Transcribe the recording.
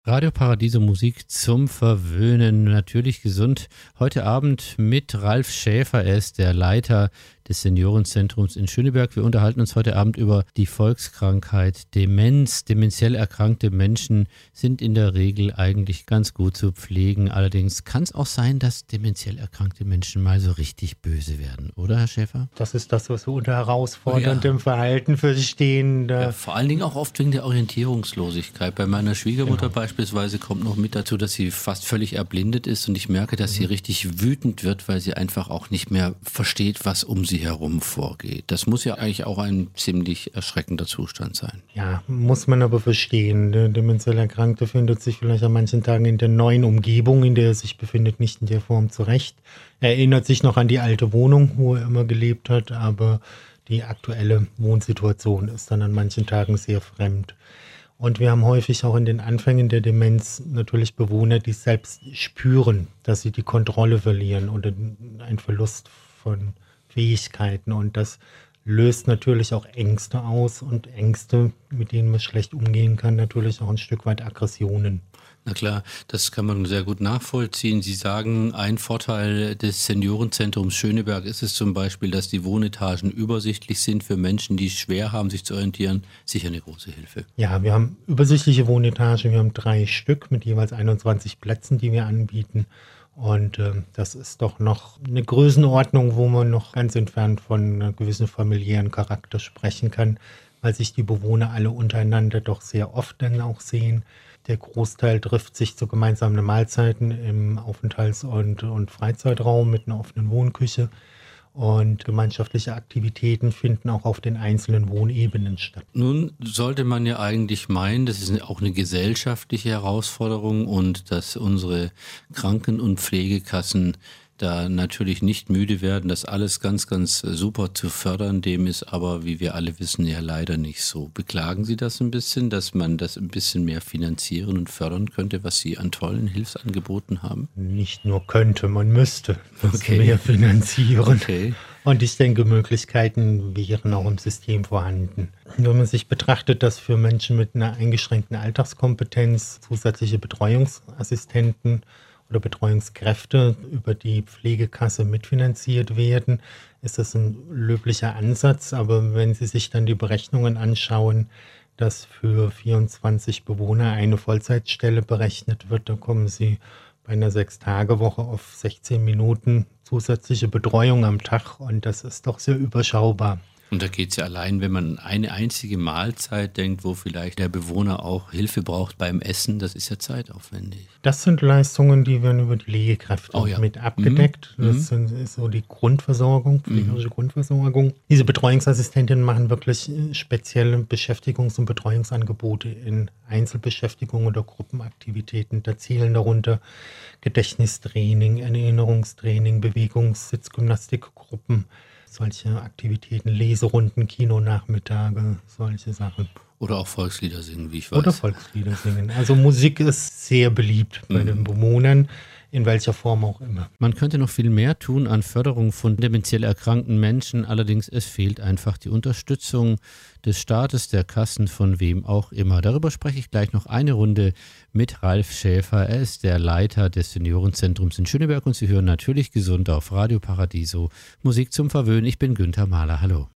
Radio Paradiso Musik zum Verwöhnen, natürlich gesund. Heute Abend mit Ralf Schäfer, er ist der Leiter des Seniorenzentrums in Schöneberg. Wir unterhalten uns heute Abend über die Volkskrankheit Demenz. Dementiell erkrankte Menschen sind in der Regel eigentlich ganz gut zu pflegen. Allerdings kann es auch sein, dass dementiell erkrankte Menschen mal so richtig böse werden, oder Herr Schäfer? Das ist das, was wir unter herausforderndem Verhalten verstehen. Ja, vor allen Dingen auch oft wegen der Orientierungslosigkeit. Bei meiner Schwiegermutter beispielsweise kommt noch mit dazu, dass sie fast völlig erblindet ist und ich merke, dass sie richtig wütend wird, weil sie einfach auch nicht mehr versteht, was um sie herum vorgeht. Das muss ja eigentlich auch ein ziemlich erschreckender Zustand sein. Ja, muss man aber verstehen. Der demenziell Erkrankte findet sich vielleicht an manchen Tagen in der neuen Umgebung, in der er sich befindet, nicht in der Form zurecht. Er erinnert sich noch an die alte Wohnung, wo er immer gelebt hat, aber die aktuelle Wohnsituation ist dann an manchen Tagen sehr fremd. Und wir haben häufig auch in den Anfängen der Demenz natürlich Bewohner, die selbst spüren, dass sie die Kontrolle verlieren oder einen Verlust von Fähigkeiten. Und das löst natürlich auch Ängste aus und Ängste, mit denen man schlecht umgehen kann, natürlich auch ein Stück weit Aggressionen. Na klar, das kann man sehr gut nachvollziehen. Sie sagen, ein Vorteil des Seniorenzentrums Schöneberg ist es zum Beispiel, dass die Wohnetagen übersichtlich sind für Menschen, die es schwer haben, sich zu orientieren. Sicher eine große Hilfe. Ja, wir haben übersichtliche Wohnetagen. Wir haben 3 Stück mit jeweils 21 Plätzen, die wir anbieten. Und das ist doch noch eine Größenordnung, wo man noch ganz entfernt von einem gewissen familiären Charakter sprechen kann, weil sich die Bewohner alle untereinander doch sehr oft dann auch sehen. Der Großteil trifft sich zu gemeinsamen Mahlzeiten im Aufenthalts- und Freizeitraum mit einer offenen Wohnküche. Und gemeinschaftliche Aktivitäten finden auch auf den einzelnen Wohnebenen statt. Nun sollte man ja eigentlich meinen, das ist auch eine gesellschaftliche Herausforderung und dass unsere Kranken- und Pflegekassen da natürlich nicht müde werden, das alles ganz, ganz super zu fördern. Dem ist aber, wie wir alle wissen, ja leider nicht so. Beklagen Sie das ein bisschen, dass man das ein bisschen mehr finanzieren und fördern könnte, was Sie an tollen Hilfsangeboten haben? Nicht nur könnte, man müsste das mehr finanzieren. Okay. Und ich denke, Möglichkeiten wären auch im System vorhanden. Wenn man sich betrachtet, dass für Menschen mit einer eingeschränkten Alltagskompetenz zusätzliche Betreuungsassistenten oder Betreuungskräfte über die Pflegekasse mitfinanziert werden, ist das ein löblicher Ansatz. Aber wenn Sie sich dann die Berechnungen anschauen, dass für 24 Bewohner eine Vollzeitstelle berechnet wird, dann kommen Sie bei einer 6-Tage-Woche auf 16 Minuten zusätzliche Betreuung am Tag und das ist doch sehr überschaubar. Und da geht es ja allein, wenn man eine einzige Mahlzeit denkt, wo vielleicht der Bewohner auch Hilfe braucht beim Essen, das ist ja zeitaufwendig. Das sind Leistungen, die werden über die Pflegekräfte mit abgedeckt. Das ist so die Grundversorgung, pflegerische Grundversorgung. Diese Betreuungsassistentinnen machen wirklich spezielle Beschäftigungs- und Betreuungsangebote in Einzelbeschäftigung oder Gruppenaktivitäten. Da zählen darunter Gedächtnistraining, Erinnerungstraining, Sitzgymnastikgruppen, solche Aktivitäten, Leserunden, Kinonachmittage, solche Sachen. Oder auch Volkslieder singen, wie ich weiß. Oder Volkslieder singen. Also Musik ist sehr beliebt bei den Bewohnern, in welcher Form auch immer. Man könnte noch viel mehr tun an Förderung von dementiell erkrankten Menschen, allerdings es fehlt einfach die Unterstützung des Staates, der Kassen, von wem auch immer. Darüber spreche ich gleich noch eine Runde mit Ralf Schäfer. Er ist der Leiter des Seniorenzentrums in Schöneberg und Sie hören natürlich gesund auf Radio Paradiso. Musik zum Verwöhnen. Ich bin Günther Mahler. Hallo.